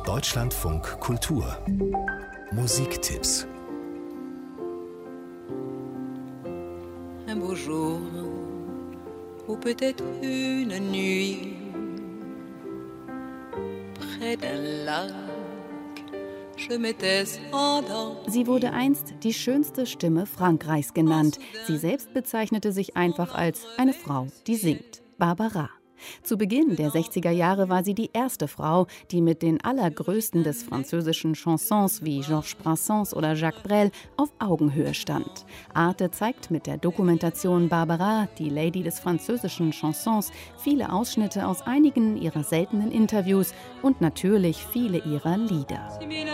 Deutschlandfunk Kultur Musiktipps. Un beau jour, ou peut-être une nuit, près d'un lac, je m'étais endormie. Sie wurde einst die schönste Stimme Frankreichs genannt. Sie selbst bezeichnete sich einfach als eine Frau, die singt. Barbara. Zu Beginn der 60er Jahre war sie die erste Frau, die mit den allergrößten des französischen Chansons wie Georges Brassens oder Jacques Brel auf Augenhöhe stand. Arte zeigt mit der Dokumentation Barbara, die Lady des französischen Chansons, viele Ausschnitte aus einigen ihrer seltenen Interviews und natürlich viele ihrer Lieder.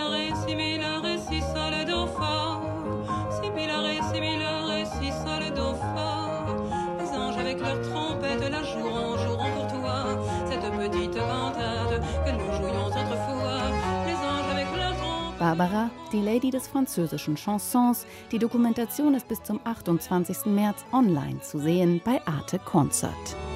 Barbara, die Lady des französischen Chansons. Die Dokumentation ist bis zum 28. März online zu sehen bei Arte Concert.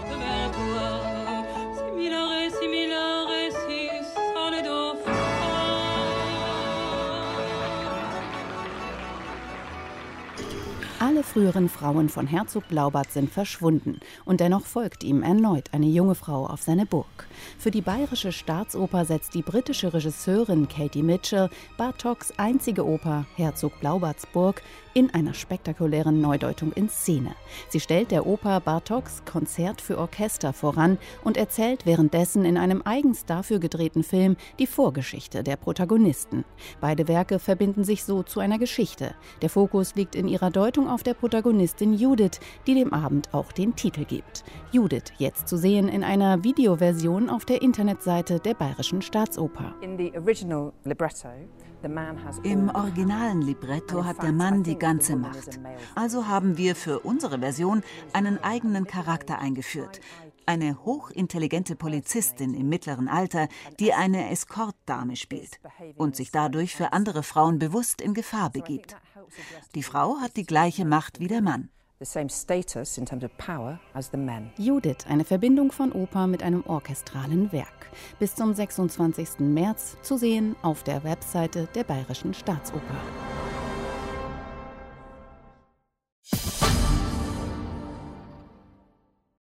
Alle früheren Frauen von Herzog Blaubart sind verschwunden und dennoch folgt ihm erneut eine junge Frau auf seine Burg. Für die Bayerische Staatsoper setzt die britische Regisseurin Katie Mitchell Bartoks einzige Oper Herzog Blaubarts Burg in einer spektakulären Neudeutung in Szene. Sie stellt der Oper Bartoks Konzert für Orchester voran und erzählt währenddessen in einem eigens dafür gedrehten Film die Vorgeschichte der Protagonisten. Beide Werke verbinden sich so zu einer Geschichte. Der Fokus liegt in ihrer Deutung auf der Protagonistin Judith, die dem Abend auch den Titel gibt. Judith jetzt zu sehen in einer Videoversion auf der Internetseite der Bayerischen Staatsoper. Im originalen Libretto hat der Mann die ganze Macht. Also haben wir für unsere Version einen eigenen Charakter eingeführt. Eine hochintelligente Polizistin im mittleren Alter, die eine Escort-Dame spielt und sich dadurch für andere Frauen bewusst in Gefahr begibt. Die Frau hat die gleiche Macht wie der Mann. Judith, eine Verbindung von Oper mit einem orchestralen Werk. Bis zum 26. März zu sehen auf der Webseite der Bayerischen Staatsoper.